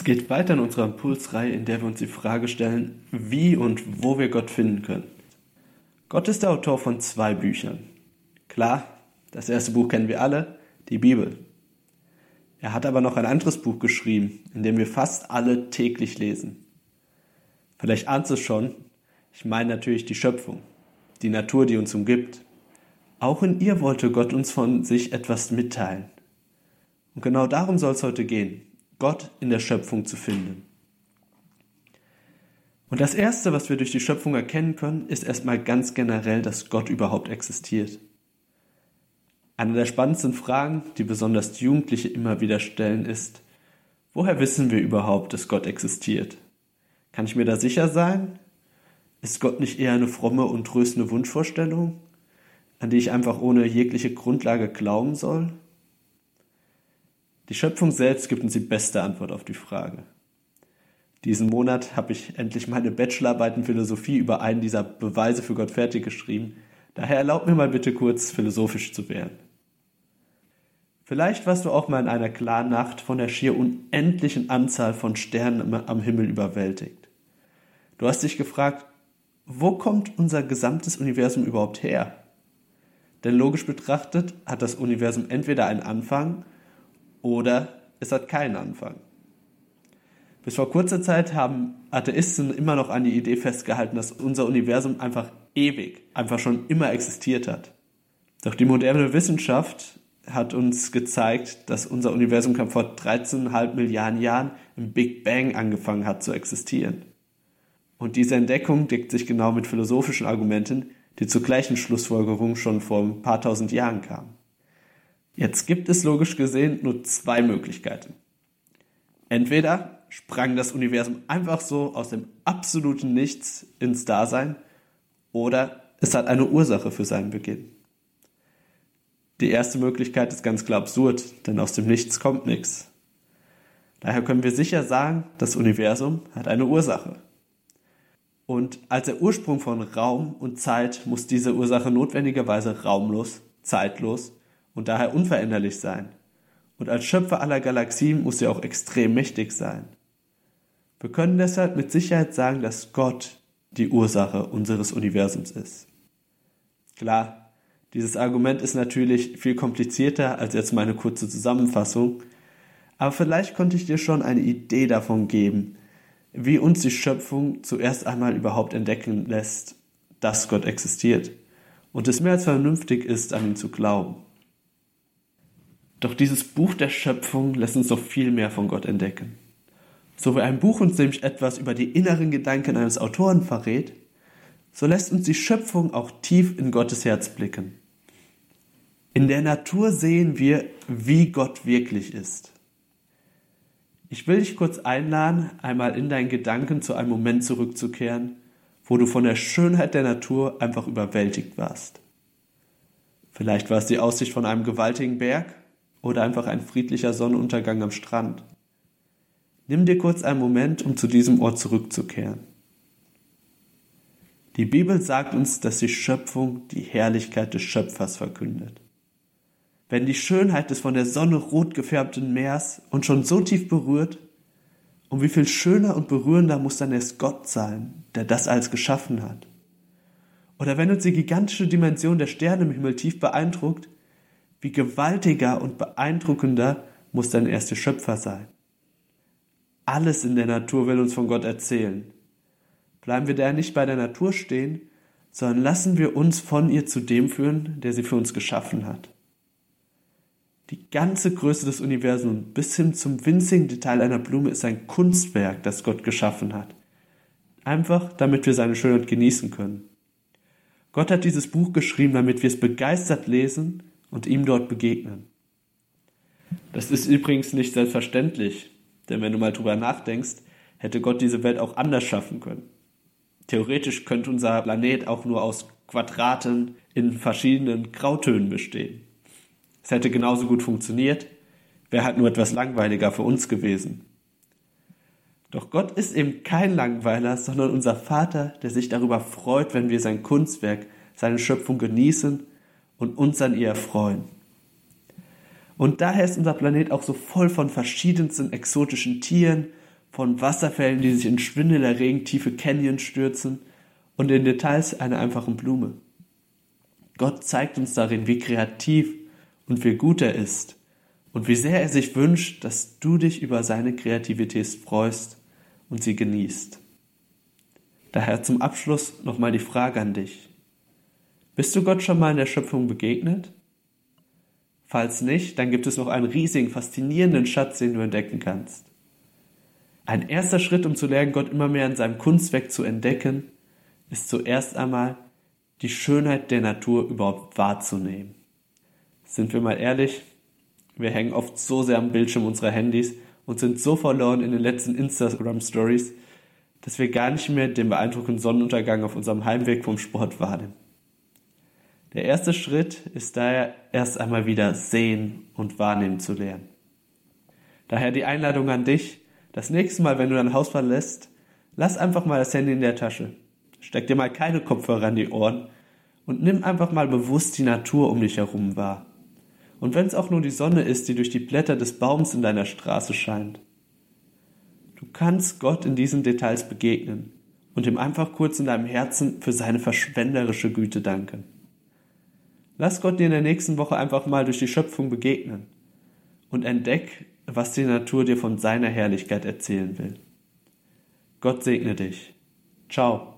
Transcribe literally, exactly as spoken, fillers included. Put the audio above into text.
geht weiter in unserer Impulsreihe, in der wir uns die Frage stellen, wie und wo wir Gott finden können. Gott ist der Autor von zwei Büchern. Klar, das erste Buch kennen wir alle, die Bibel. Er hat aber noch ein anderes Buch geschrieben, in dem wir fast alle täglich lesen. Vielleicht ahnst du es schon, ich meine natürlich die Schöpfung, die Natur, die uns umgibt. Auch in ihr wollte Gott uns von sich etwas mitteilen. Und genau darum soll es heute gehen, Gott in der Schöpfung zu finden. Und das Erste, was wir durch die Schöpfung erkennen können, ist erstmal ganz generell, dass Gott überhaupt existiert. Eine der spannendsten Fragen, die besonders die Jugendliche immer wieder stellen, ist, woher wissen wir überhaupt, dass Gott existiert? Kann ich mir da sicher sein? Ist Gott nicht eher eine fromme und tröstende Wunschvorstellung, an die ich einfach ohne jegliche Grundlage glauben soll? Die Schöpfung selbst gibt uns die beste Antwort auf die Frage. Diesen Monat habe ich endlich meine Bachelorarbeit in Philosophie über einen dieser Beweise für Gott fertig geschrieben. Daher erlaub mir mal bitte kurz, philosophisch zu werden. Vielleicht warst du auch mal in einer klaren Nacht von der schier unendlichen Anzahl von Sternen am Himmel überwältigt. Du hast dich gefragt, wo kommt unser gesamtes Universum überhaupt her? Denn logisch betrachtet hat das Universum entweder einen Anfang oder es hat keinen Anfang. Bis vor kurzer Zeit haben Atheisten immer noch an die Idee festgehalten, dass unser Universum einfach ewig, einfach schon immer existiert hat. Doch die moderne Wissenschaft hat uns gezeigt, dass unser Universum vor dreizehn Komma fünf Milliarden Jahren im Big Bang angefangen hat zu existieren. Und diese Entdeckung deckt sich genau mit philosophischen Argumenten, die zur gleichen Schlussfolgerung schon vor ein paar tausend Jahren kamen. Jetzt gibt es logisch gesehen nur zwei Möglichkeiten. Entweder sprang das Universum einfach so aus dem absoluten Nichts ins Dasein oder es hat eine Ursache für seinen Beginn. Die erste Möglichkeit ist ganz klar absurd, denn aus dem Nichts kommt nichts. Daher können wir sicher sagen, das Universum hat eine Ursache. Und als der Ursprung von Raum und Zeit muss diese Ursache notwendigerweise raumlos, zeitlos und daher unveränderlich sein. Und als Schöpfer aller Galaxien muss sie auch extrem mächtig sein. Wir können deshalb mit Sicherheit sagen, dass Gott die Ursache unseres Universums ist. Klar, dieses Argument ist natürlich viel komplizierter als jetzt meine kurze Zusammenfassung, aber vielleicht konnte ich dir schon eine Idee davon geben, wie uns die Schöpfung zuerst einmal überhaupt entdecken lässt, dass Gott existiert und es mehr als vernünftig ist, an ihn zu glauben. Doch dieses Buch der Schöpfung lässt uns noch viel mehr von Gott entdecken. So wie ein Buch uns nämlich etwas über die inneren Gedanken eines Autoren verrät, so lässt uns die Schöpfung auch tief in Gottes Herz blicken. In der Natur sehen wir, wie Gott wirklich ist. Ich will dich kurz einladen, einmal in deinen Gedanken zu einem Moment zurückzukehren, wo du von der Schönheit der Natur einfach überwältigt warst. Vielleicht war es die Aussicht von einem gewaltigen Berg oder einfach ein friedlicher Sonnenuntergang am Strand. Nimm dir kurz einen Moment, um zu diesem Ort zurückzukehren. Die Bibel sagt uns, dass die Schöpfung die Herrlichkeit des Schöpfers verkündet. Wenn die Schönheit des von der Sonne rot gefärbten Meers uns schon so tief berührt, um wie viel schöner und berührender muss dann erst Gott sein, der das alles geschaffen hat. Oder wenn uns die gigantische Dimension der Sterne im Himmel tief beeindruckt, wie gewaltiger und beeindruckender muss dann erst der Schöpfer sein. Alles in der Natur will uns von Gott erzählen. Bleiben wir daher nicht bei der Natur stehen, sondern lassen wir uns von ihr zu dem führen, der sie für uns geschaffen hat. Die ganze Größe des Universums bis hin zum winzigen Detail einer Blume ist ein Kunstwerk, das Gott geschaffen hat. Einfach, damit wir seine Schönheit genießen können. Gott hat dieses Buch geschrieben, damit wir es begeistert lesen und ihm dort begegnen. Das ist übrigens nicht selbstverständlich, denn wenn du mal drüber nachdenkst, hätte Gott diese Welt auch anders schaffen können. Theoretisch könnte unser Planet auch nur aus Quadraten in verschiedenen Grautönen bestehen. Es hätte genauso gut funktioniert, wäre halt nur etwas langweiliger für uns gewesen. Doch Gott ist eben kein Langweiler, sondern unser Vater, der sich darüber freut, wenn wir sein Kunstwerk, seine Schöpfung genießen und uns an ihr erfreuen. Und daher ist unser Planet auch so voll von verschiedensten exotischen Tieren, von Wasserfällen, die sich in schwindelerregend tiefe Canyons stürzen und den Details einer einfachen Blume. Gott zeigt uns darin, wie kreativ und wie gut er ist und wie sehr er sich wünscht, dass du dich über seine Kreativität freust und sie genießt. Daher zum Abschluss nochmal die Frage an dich. Bist du Gott schon mal in der Schöpfung begegnet? Falls nicht, dann gibt es noch einen riesigen, faszinierenden Schatz, den du entdecken kannst. Ein erster Schritt, um zu lernen, Gott immer mehr in seinem Kunstwerk zu entdecken, ist zuerst einmal die Schönheit der Natur überhaupt wahrzunehmen. Sind wir mal ehrlich, wir hängen oft so sehr am Bildschirm unserer Handys und sind so verloren in den letzten Instagram-Stories, dass wir gar nicht mehr den beeindruckenden Sonnenuntergang auf unserem Heimweg vom Sport wahrnehmen. Der erste Schritt ist daher erst einmal wieder sehen und wahrnehmen zu lernen. Daher die Einladung an dich, das nächste Mal, wenn du dein Haus verlässt, lass einfach mal das Handy in der Tasche. Steck dir mal keine Kopfhörer an die Ohren und nimm einfach mal bewusst die Natur um dich herum wahr. Und wenn es auch nur die Sonne ist, die durch die Blätter des Baums in deiner Straße scheint. Du kannst Gott in diesen Details begegnen und ihm einfach kurz in deinem Herzen für seine verschwenderische Güte danken. Lass Gott dir in der nächsten Woche einfach mal durch die Schöpfung begegnen und entdeck, was die Natur dir von seiner Herrlichkeit erzählen will. Gott segne dich. Ciao.